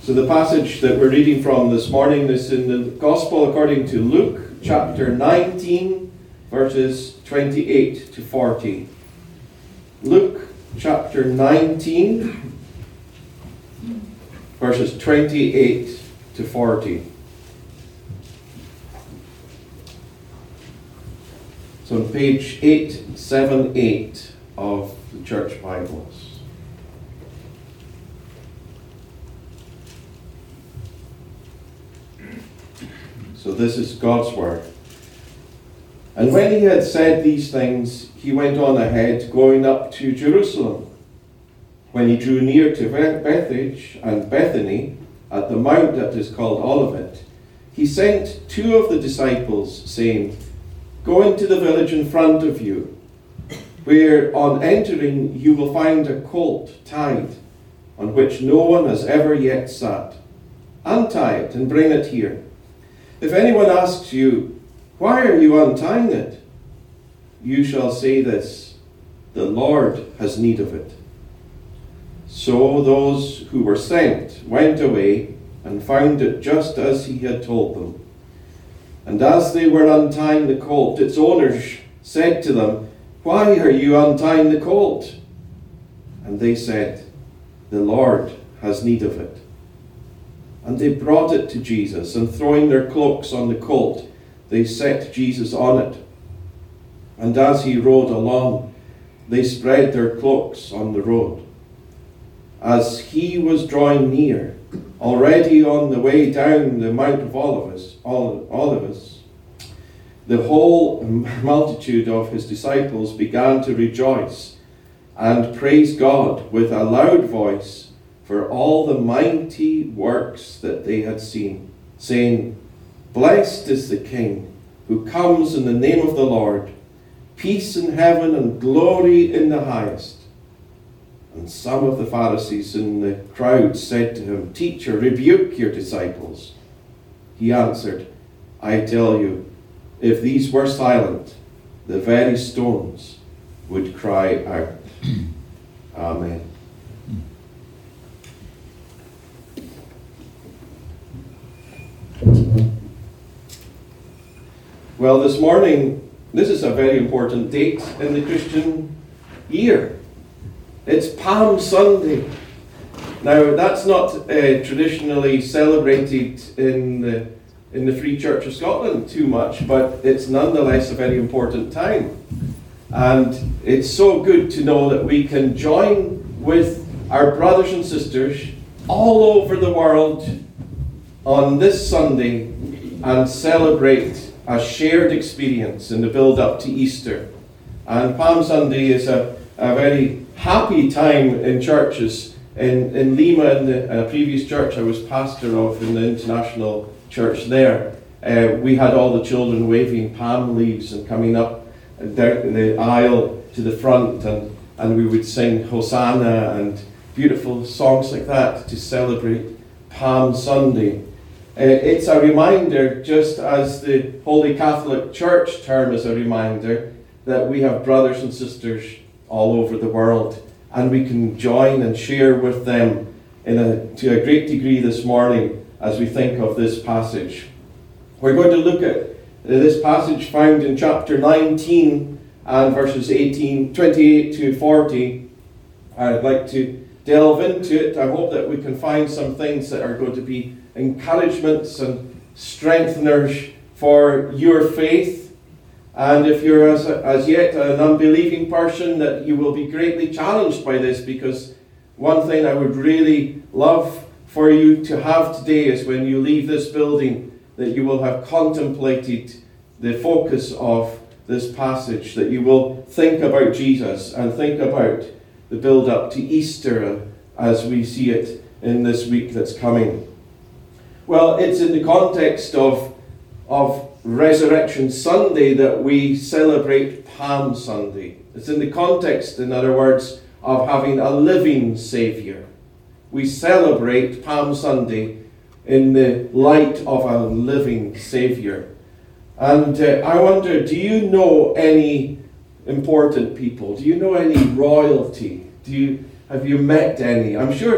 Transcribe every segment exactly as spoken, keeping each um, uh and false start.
So the passage that we're reading from this morning is in the Gospel according to Luke, chapter nineteen, verses twenty-eight to forty. Luke, chapter nineteen, verses twenty-eight to forty. So on page eight seventy-eight of the Church Bibles. So this is God's word. And when he had said these things, he went on ahead, going up to Jerusalem. When he drew near to Bethphage and Bethany, at the mount that is called Olivet, he sent two of the disciples, saying, "Go into the village in front of you, where on entering you will find a colt tied, on which no one has ever yet sat. Untie it and bring it here. If anyone asks you, 'Why are you untying it?' you shall say this, 'The Lord has need of it.'" So those who were sent went away and found it just as he had told them. And as they were untying the colt, its owners said to them, "Why are you untying the colt?" And they said, "The Lord has need of it." And they brought it to Jesus, and throwing their cloaks on the colt, they set Jesus on it. And as he rode along, they spread their cloaks on the road. As he was drawing near, already on the way down the Mount of Olives, Olives, the whole multitude of his disciples began to rejoice and praise God with a loud voice for all the mighty works that they had seen, saying, "Blessed is the King who comes in the name of the Lord, peace in heaven and glory in the highest." And some of the Pharisees in the crowd said to him, "Teacher, rebuke your disciples." He answered, "I tell you, if these were silent, the very stones would cry out." Amen. Well, this morning, this is a very important date in the Christian year. It's Palm Sunday. Now, that's not uh, traditionally celebrated in the, in the Free Church of Scotland too much, but it's nonetheless a very important time. And it's so good to know that we can join with our brothers and sisters all over the world on this Sunday and celebrate a shared experience in the build-up to Easter. And Palm Sunday is a, a very happy time in churches. In, in Lima, in the, a previous church I was pastor of in the international church there, uh, we had all the children waving palm leaves and coming up down the aisle to the front, and, and we would sing Hosanna and beautiful songs like that to celebrate Palm Sunday. Uh, it's a reminder, just as the Holy Catholic Church term is a reminder, that we have brothers and sisters all over the world, and we can join and share with them in a, to a great degree this morning as we think of this passage. We're going to look at this passage found in chapter nineteen and verses eighteen, twenty-eight to forty. I'd like to delve into it. I hope that we can find some things that are going to be encouragements and strengtheners for your faith. And if you're as, as yet an unbelieving person, that you will be greatly challenged by this, because one thing I would really love for you to have today is when you leave this building, that you will have contemplated the focus of this passage, that you will think about Jesus and think about the build-up to Easter as we see it in this week that's coming. Well, it's in the context of, of Resurrection Sunday that we celebrate Palm Sunday. It's in the context, in other words, of having a living Saviour. We celebrate Palm Sunday in the light of a living Saviour. And uh, I wonder, do you know any important people? Do you know any royalty? Do you have you met any? I'm sure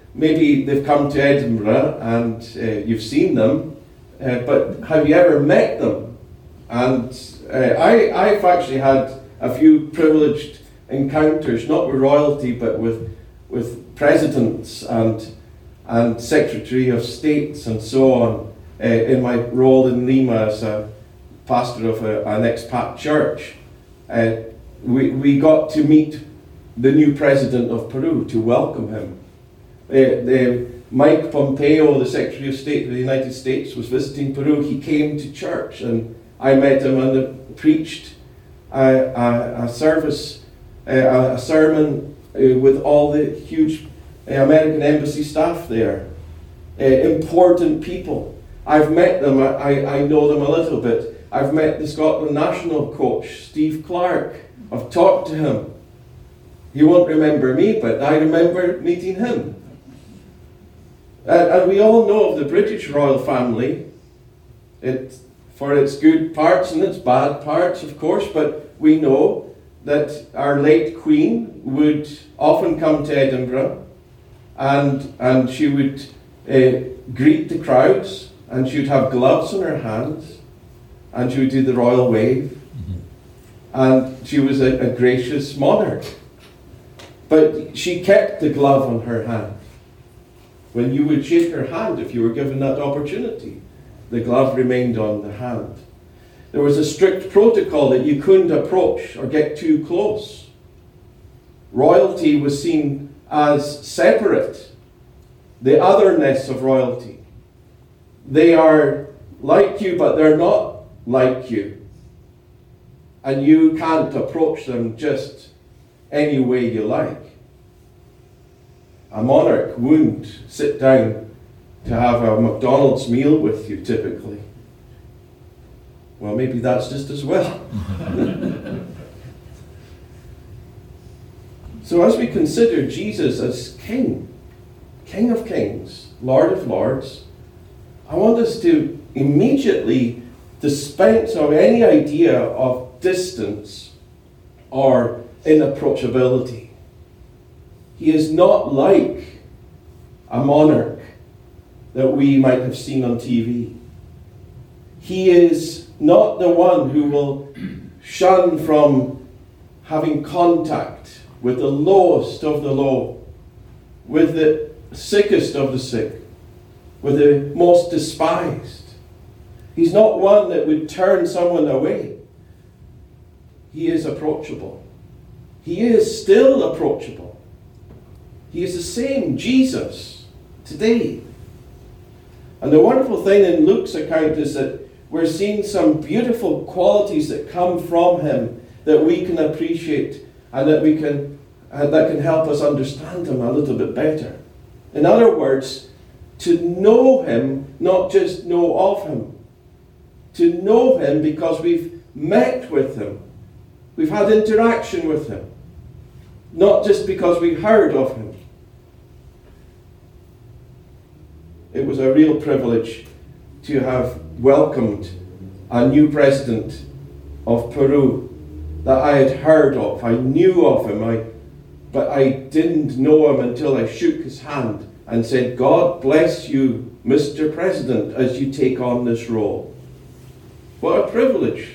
maybe they've come to Edinburgh and uh, you've seen them, uh, but have you ever met them? And uh, I, I've actually had a few privileged encounters, not with royalty, but with with presidents and and Secretary of States and so on, uh, in my role in Lima as a pastor of a, an expat church. Uh, we, we got to meet the new president of Peru, to welcome him. Uh, the, Mike Pompeo, the Secretary of State of the United States, was visiting Peru. He came to church and I met him and uh, preached a, a, a service, uh, a sermon uh, with all the huge uh, American embassy staff there. Uh, important people. I've met them, I, I know them a little bit. I've met the Scotland national coach, Steve Clark. I've talked to him. He won't remember me, but I remember meeting him. And, and we all know of the British royal family, it, for its good parts and its bad parts, of course, but we know that our late Queen would often come to Edinburgh, and, and she would uh, greet the crowds, and she would have gloves on her hands, and she would do the royal wave. Mm-hmm. And she was a, a gracious monarch. But she kept the glove on her hand. When you would shake her hand, if you were given that opportunity, the glove remained on the hand. There was a strict protocol that you couldn't approach or get too close. Royalty was seen as separate, the otherness of royalty. They are like you, but they're not like you. And you can't approach them just any way you like. A monarch wouldn't sit down to have a McDonald's meal with you, typically. Well, maybe that's just as well. So as we consider Jesus as King, King of Kings, Lord of Lords, I want us to immediately dispense of any idea of distance or inapproachability. He is not like a monarch that we might have seen on T V. He is not the one who will shun from having contact with the lowest of the low, with the sickest of the sick, with the most despised. He's not one that would turn someone away. He is approachable. He is still approachable. He is the same Jesus today. And the wonderful thing in Luke's account is that we're seeing some beautiful qualities that come from him that we can appreciate and that we can uh, that can help us understand him a little bit better. In other words, to know him, not just know of him. To know him because we've met with him. We've had interaction with him. Not just because we heard of him. It was a real privilege to have welcomed a new president of Peru that I had heard of. I knew of him, I, but I didn't know him until I shook his hand and said, God bless you, Mister President, as you take on this role. What a privilege.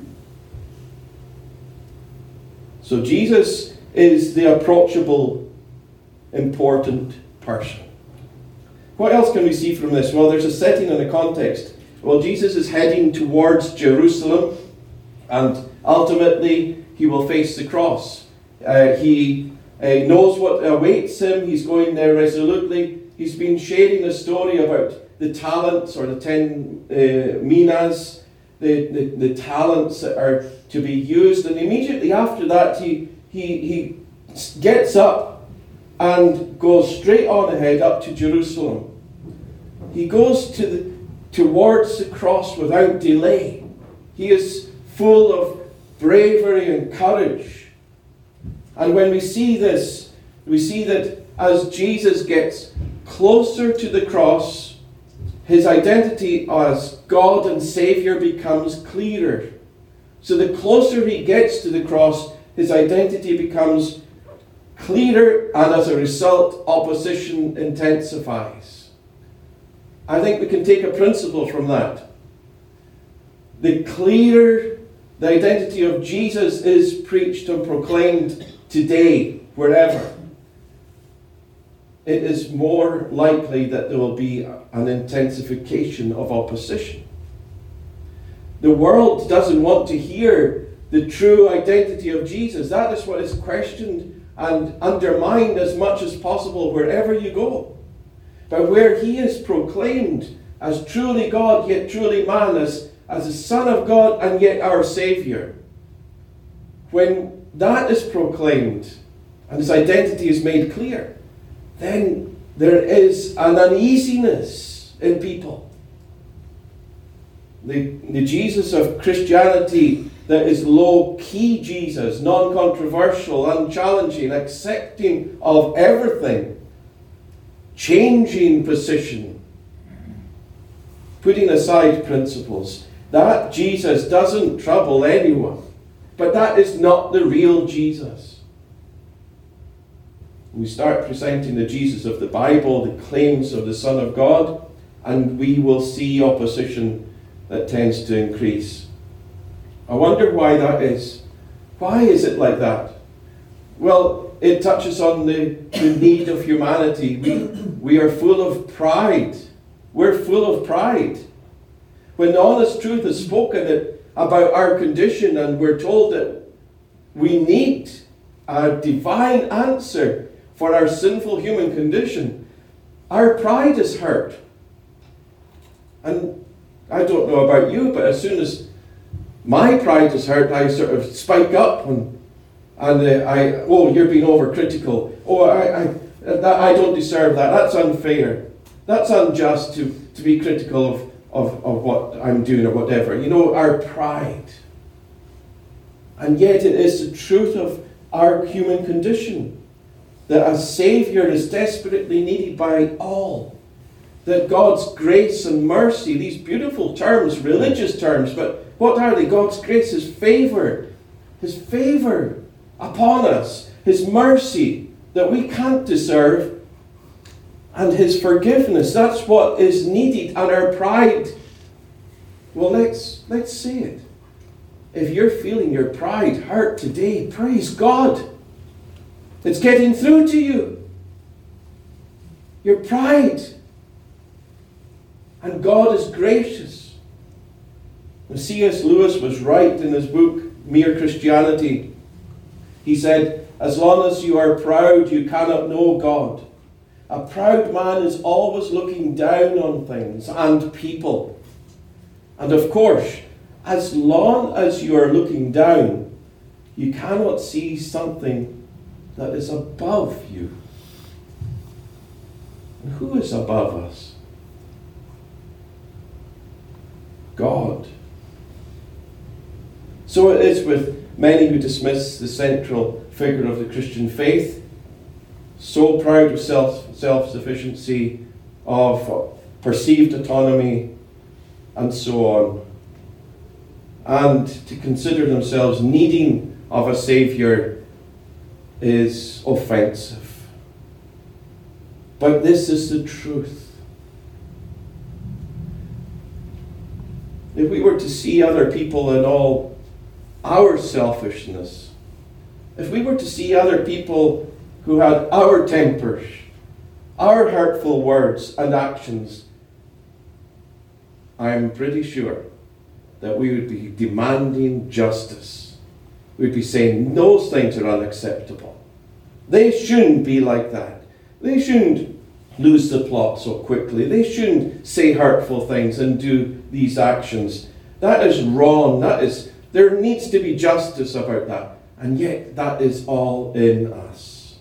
So Jesus is the approachable, important person. What else can we see from this? Well, there's a setting and a context. Well, Jesus is heading towards Jerusalem, and ultimately he will face the cross. Uh, he uh, knows what awaits him. He's going there resolutely. He's been sharing a story about the talents, or the ten uh, minas, the, the, the talents that are to be used. And immediately after that, he, he, he gets up and goes straight on ahead up to Jerusalem. He goes to the, towards the cross without delay. He is full of bravery and courage. And when we see this, we see that as Jesus gets closer to the cross, his identity as God and Savior becomes clearer. So the closer he gets to the cross, his identity becomes clearer, and as a result, opposition intensifies. I think we can take a principle from that. The clearer the identity of Jesus is preached and proclaimed today, wherever, it is more likely that there will be an intensification of opposition. The world doesn't want to hear the true identity of Jesus. That is what is questioned and undermined as much as possible wherever you go. But where he is proclaimed as truly God, yet truly man, as, as the Son of God and yet our Saviour, when that is proclaimed and his identity is made clear, then there is an uneasiness in people. The, the Jesus of Christianity that is low-key Jesus, non-controversial, unchallenging, accepting of everything, changing position, putting aside principles. That Jesus doesn't trouble anyone. But that is not the real Jesus. We start presenting the Jesus of the Bible, the claims of the Son of God, and we will see opposition that tends to increase. I wonder why that is. Why is it like that? Well, it touches on the, the need of humanity. We, we are full of pride. We're full of pride. When the honest truth is spoken it, about our condition, and we're told that we need a divine answer for our sinful human condition, our pride is hurt. And I don't know about you, but as soon as my pride is hurt, I sort of spike up and, and uh, I, oh, you're being overcritical. Oh, I, I, that, I don't deserve that. That's unfair. That's unjust to, to be critical of, of, of what I'm doing or whatever. You know, our pride. And yet it is the truth of our human condition that a Saviour is desperately needed by all. That God's grace and mercy, these beautiful terms, religious terms, but what are they? God's grace, His favour, His favour upon us, His mercy that we can't deserve, and His forgiveness. That's what is needed, and our pride. Well, let's, let's say it. If you're feeling your pride hurt today, praise God. It's getting through to you. Your pride. And God is gracious. And C S Lewis was right in his book, Mere Christianity. He said, as long as you are proud, you cannot know God. A proud man is always looking down on things and people. And of course, as long as you are looking down, you cannot see something that is above you. And who is above us? God. So it is with many who dismiss the central figure of the Christian faith, so proud of self, self-sufficiency, of perceived autonomy, and so on, and to consider themselves needing of a Saviour is offensive. But this is the truth. If we were to see other people in all our selfishness, if we were to see other people who had our tempers, our hurtful words and actions, I'm pretty sure that we would be demanding justice. We'd be saying those things are unacceptable. They shouldn't be like that. They shouldn't lose the plot so quickly. They shouldn't say hurtful things and do these actions. That is wrong. That is, there needs to be justice about that. And yet that is all in us.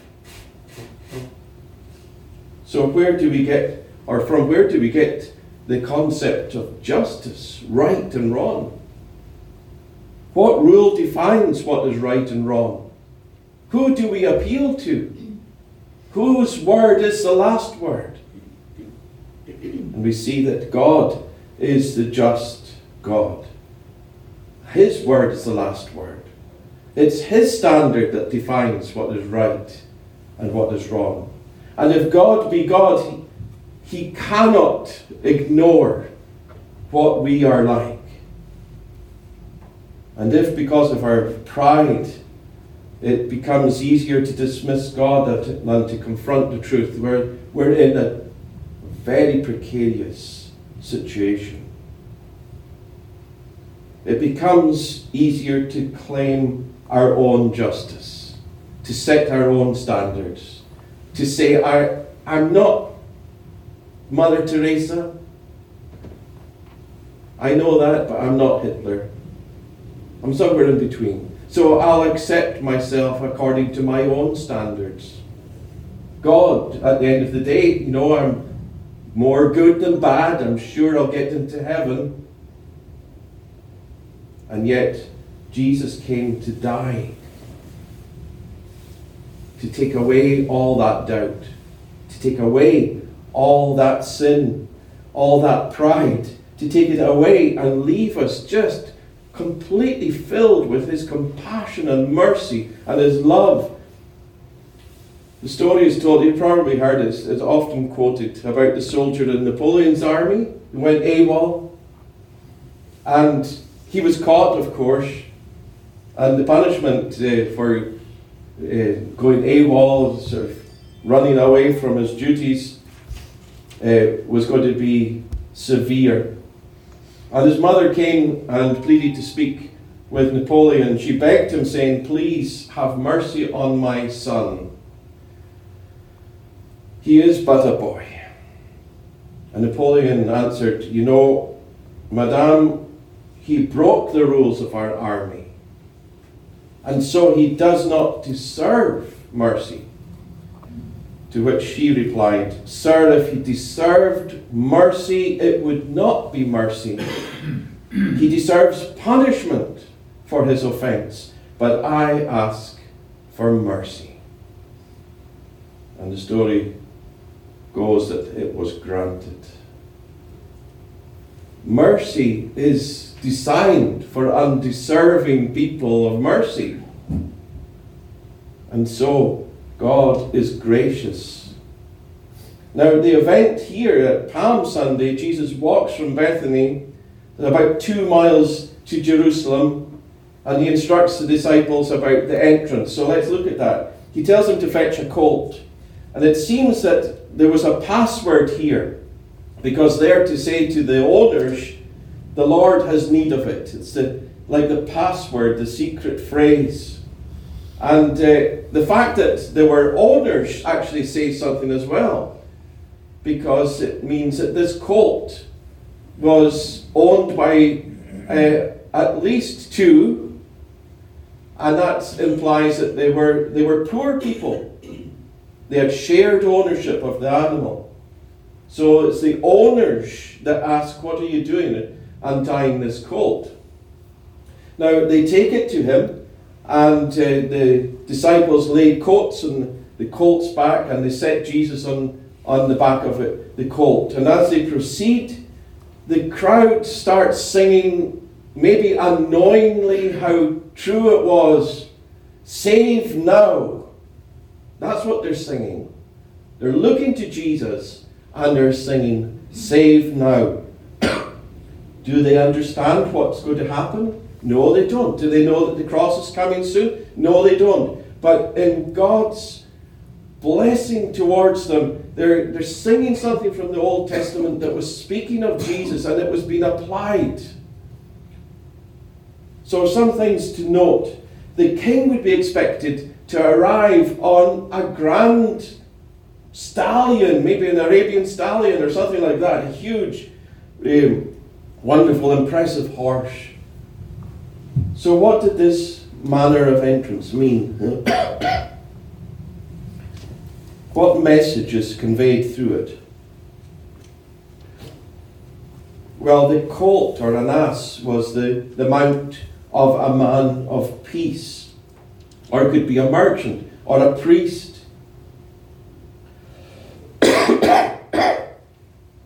So where do we get, or from where do we get the concept of justice, right and wrong? What rule defines what is right and wrong? Who do we appeal to? Whose word is the last word? And we see that God is the just God. His word is the last word. It's his standard that defines what is right and what is wrong. And if God be God, he, he cannot ignore what we are like. And if because of our pride it becomes easier to dismiss God than to confront the truth, we're, we're in a very precarious situation. It becomes easier to claim our own justice, to set our own standards, to say, I, I'm not Mother Teresa. I know that, but I'm not Hitler. I'm somewhere in between. So I'll accept myself according to my own standards. God, at the end of the day, you know, I'm more good than bad. I'm sure I'll get into heaven. And yet, Jesus came to die, to take away all that doubt, to take away all that sin, all that pride, to take it away and leave us just completely filled with his compassion and mercy and his love. The story is told, you probably heard it, it's often quoted, about the soldier in Napoleon's army who went AWOL. And he was caught, of course, and the punishment uh, for uh, going AWOL, sort of running away from his duties, uh, was going to be severe. And his mother came and pleaded to speak with Napoleon. She begged him, saying, "Please have mercy on my son. He is but a boy." And Napoleon answered, "You know, Madame, he broke the rules of our army, and so he does not deserve mercy." To which she replied, "Sir, if he deserved mercy, it would not be mercy. He deserves punishment for his offense, but I ask for mercy." And the story goes that it was granted. Mercy is designed for undeserving people of mercy. And so, God is gracious. Now, the event here at Palm Sunday, Jesus walks from Bethany, about two miles to Jerusalem, and he instructs the disciples about the entrance. So let's look at that. He tells them to fetch a colt. And it seems that there was a password here, because they're to say to the owners, "The Lord has need of it." It's the, like the password, the secret phrase. And uh, the fact that there were owners actually say something as well, because it means that this colt was owned by uh, at least two, and that implies that they were they were poor people. They had shared ownership of the animal. So it's the owners that ask, "What are you doing untying this colt?" Now they take it to him. And uh, the disciples laid coats on the colt's back, and they set Jesus on, on the back of it, the colt. And as they proceed, the crowd starts singing, maybe unknowingly, how true it was. "Save now." That's what they're singing. They're looking to Jesus and they're singing, "Save now." Do they understand what's going to happen? No, they don't. Do they know that the cross is coming soon? No, they don't. But in God's blessing towards them, they're, they're singing something from the Old Testament that was speaking of Jesus, and it was being applied. So some things to note. The king would be expected to arrive on a grand stallion, maybe an Arabian stallion or something like that, a huge, um, wonderful, impressive horse. So what did this manner of entrance mean? What message is conveyed through it? Well, the colt or an ass was the, the mount of a man of peace, or it could be a merchant or a priest.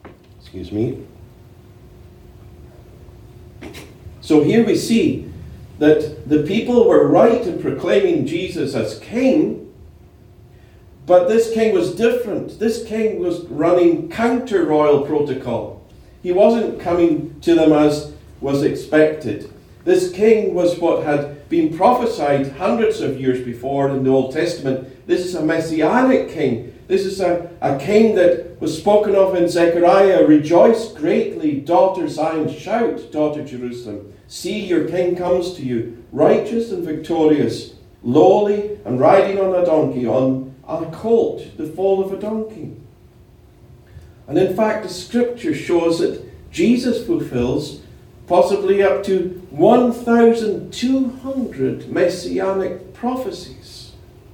Excuse me. So here we see that the people were right in proclaiming Jesus as king, but this king was different. This king was running counter-royal protocol. He wasn't coming to them as was expected. This king was what had been prophesied hundreds of years before in the Old Testament. This is a messianic king. This is a, a king that was spoken of in Zechariah. Rejoice greatly, daughter Zion. Shout, daughter Jerusalem. See, your king comes to you, righteous and victorious, lowly and riding on a donkey, on a colt, the foal of a donkey. And in fact, the scripture shows that Jesus fulfills possibly up to one thousand two hundred messianic prophecies.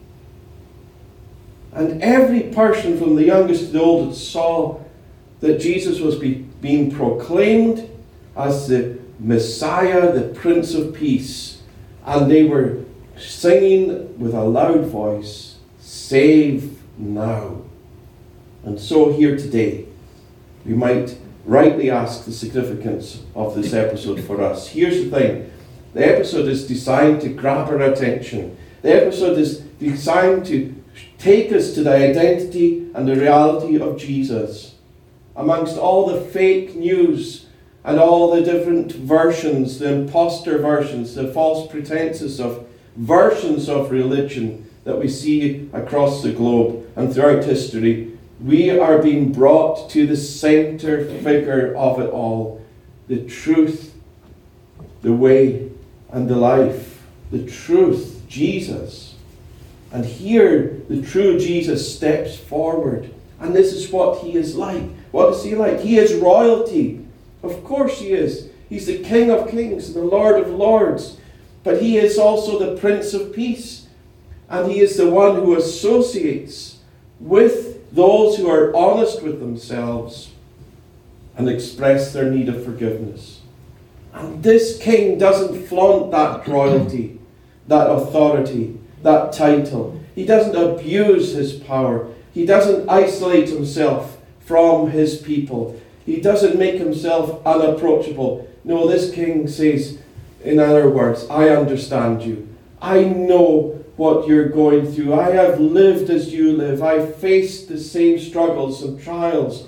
And every person from the youngest to the oldest saw that Jesus was be, being proclaimed as the Messiah, the Prince of Peace. And they were singing with a loud voice, "Save now." And so here today, we might rightly ask the significance of this episode for us. Here's the thing. The episode is designed to grab our attention. The episode is designed to take us to the identity and the reality of Jesus. Amongst all the fake news and all the different versions, the imposter versions, the false pretenses of versions of religion that we see across the globe and throughout history, we are being brought to the center figure of it all. The truth, the way, and the life. The truth, Jesus. And here, the true Jesus steps forward. And this is what he is like. What is he like? He is royalty. Of course he is. He's the King of Kings and the Lord of Lords. But he is also the Prince of Peace. And he is the one who associates with those who are honest with themselves and express their need of forgiveness. And this king doesn't flaunt that royalty, that authority, that title. He doesn't abuse his power. He doesn't isolate himself from his people. He doesn't make himself unapproachable. No, this king says, in other words, I understand you. I know what you're going through. I have lived as you live. I've faced the same struggles and trials.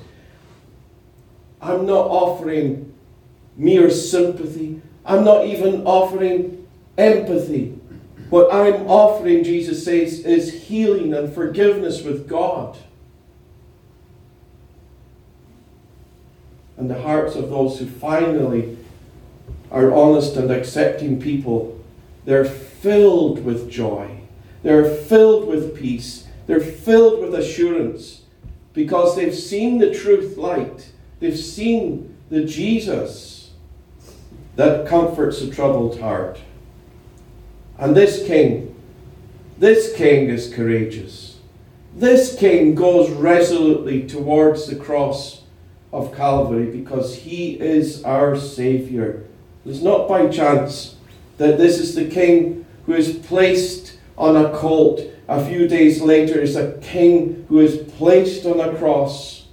I'm not offering mere sympathy. I'm not even offering empathy. What I'm offering, Jesus says, is healing and forgiveness with God. And the hearts of those who finally are honest and accepting people, they're filled with joy. They're filled with peace. They're filled with assurance because they've seen the truth light. They've seen the Jesus that comforts a troubled heart. And this king, this king is courageous. This king goes resolutely towards the cross of Calvary because he is our Savior. It's not by chance that this is the king who is placed on a colt. A few days later is a king who is placed on a cross.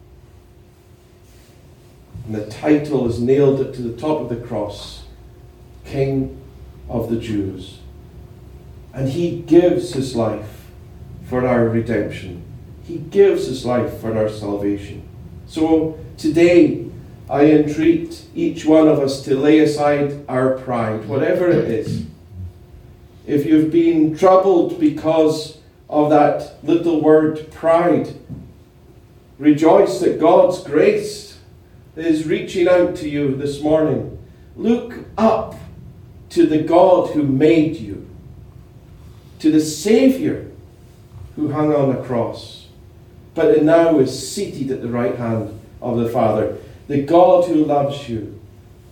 And the title is nailed to the top of the cross. King of the Jews. And he gives his life for our redemption. He gives his life for our salvation. So today, I entreat each one of us to lay aside our pride, whatever it is. If you've been troubled because of that little word pride, rejoice that God's grace is reaching out to you this morning. Look up to the God who made you, to the Savior who hung on a cross, but now is seated at the right hand of the Father. The God who loves you.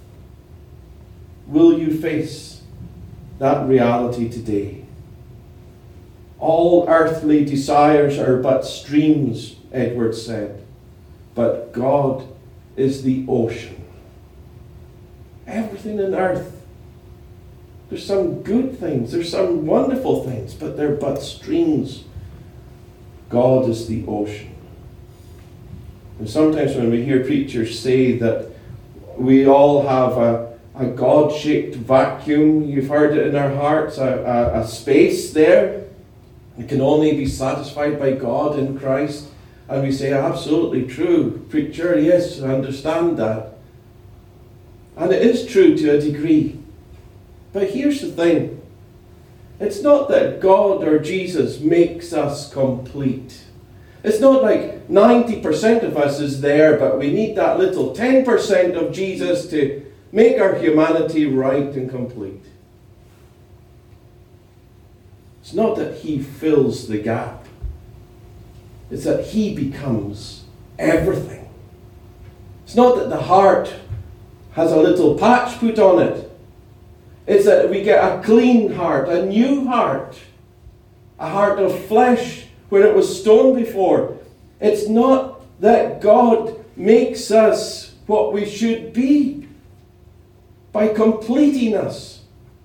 Will you face that reality today? All earthly desires are but streams, Edward said, but God is the ocean. Everything in earth, there's some good things, there's some wonderful things, but they're but streams. God is the ocean. And sometimes when we hear preachers say that we all have a, a God-shaped vacuum. You've heard it in our hearts, a, a, a space there. It can only be satisfied by God in Christ. And we say, absolutely true, preacher, yes, I understand that. And it is true to a degree. But here's the thing. It's not that God or Jesus makes us complete. It's not like ninety percent of us is there, but we need that little ten percent of Jesus to make our humanity right and complete. It's not that he fills the gap. It's that he becomes everything. It's not that the heart has a little patch put on it. It's that we get a clean heart, a new heart, a heart of flesh where it was stone before. It's not that God makes us what we should be by completing us.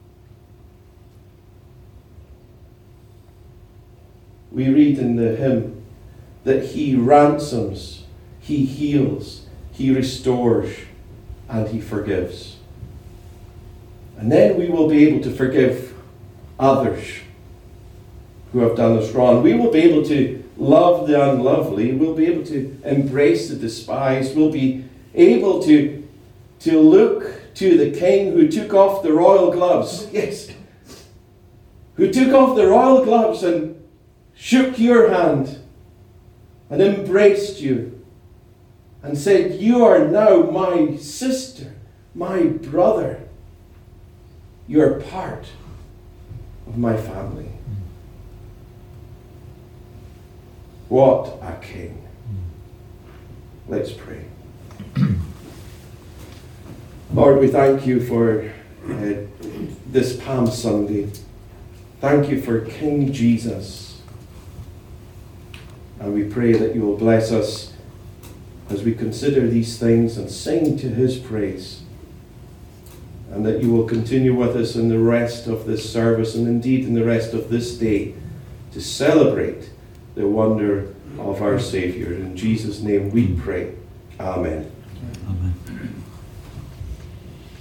We read in the hymn that he ransoms, he heals, he restores, and he forgives. And then we will be able to forgive others who have done us wrong. We will be able to love the unlovely. We'll be able to embrace the despised. We'll be able to, to look to the king who took off the royal gloves. Yes. Who took off the royal gloves and shook your hand and embraced you and said, you are now my sister, my brother. You're part of my family. What a king. Let's pray. Lord, we thank you for uh, this Palm Sunday. Thank you for King Jesus. And we pray that you will bless us as we consider these things and sing to his praise. And that you will continue with us in the rest of this service and indeed in the rest of this day to celebrate the wonder of our Savior. In Jesus' name we pray. Amen. Amen.